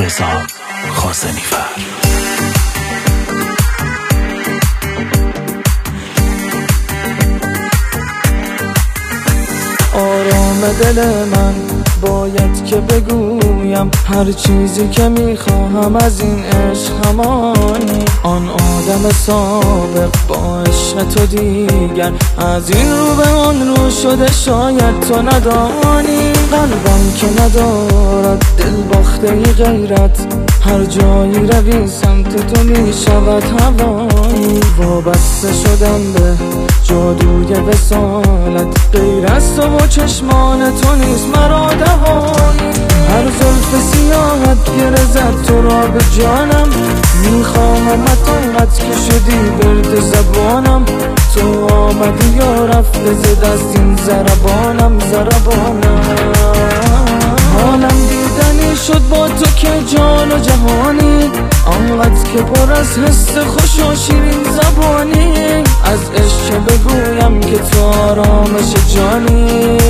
رضا خازنی‌فر. آرام دل من باید که بگویم هر چیزی که میخواهم از این عشق همانی. آن آدم سابق با عشق تو دیگر از این رو به آن رو شده، شاید تو ندانی. قلبم که ندارد دل باخته ای غیرت، هر جایی روی سمت تو میشود هوایی. وابسته شدم به جادوی وصالت، غیر از تو و چشمان تو نیست مرا دهانی. هر زلف سیاحت گره زد تو را به جانم، میخواهمت آنقدر که شدی برد زبانم. تو آمدی یا رفته ز دست این ضربانم. حالم دیدنی شد با تو که جان و جهانی، آنقدر که پر از حس خوش و شیرین زبانی. از عشق بگویم که تو آرامش جانی.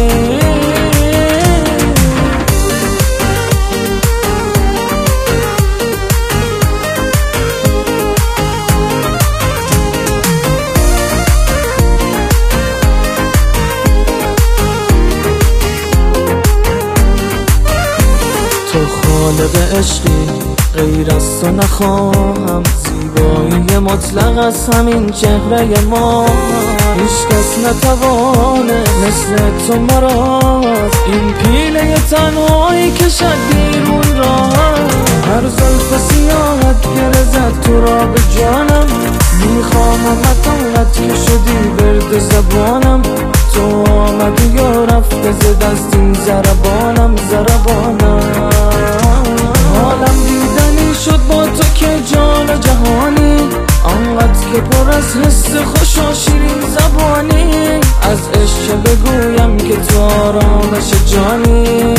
تو خالق عشقی، غیر از تو نخواهم. زیبایی مطلق از همین چهره ما، هیچ کس نتوانه مثل تو مراست این پیله تنهایی کشد بیرون را. هر زلف سیاحت گره زد تو را به جانم، میخواهمت آنقدر که شدی برد زبانم. تو آمدی یا رفته ز دست این ضربانم. حالم دیدنی شد با تو که جان و جهانی، آنقدر که پر از حس خوش و شیرین زبانی. از عشق بگویم که تو آرامش جانی.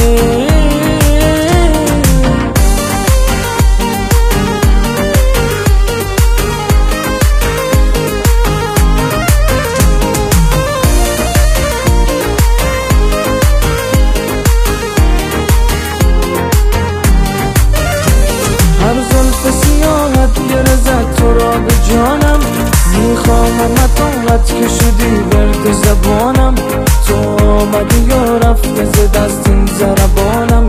هر زلف سیاحت گره زد تو را به جانم، میخواهمت آنقدر که شدی برد زبانم. تو آمدی یا رفته ز دست این ضربانم.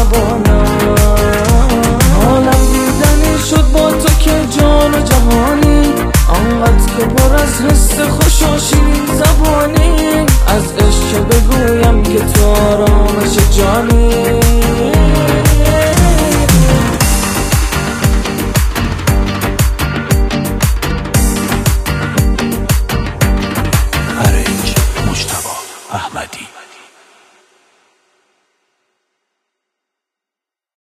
حالم دیدنی شد با تو که جان و جهانی، آنقدر که پر از حس خوش و شیرین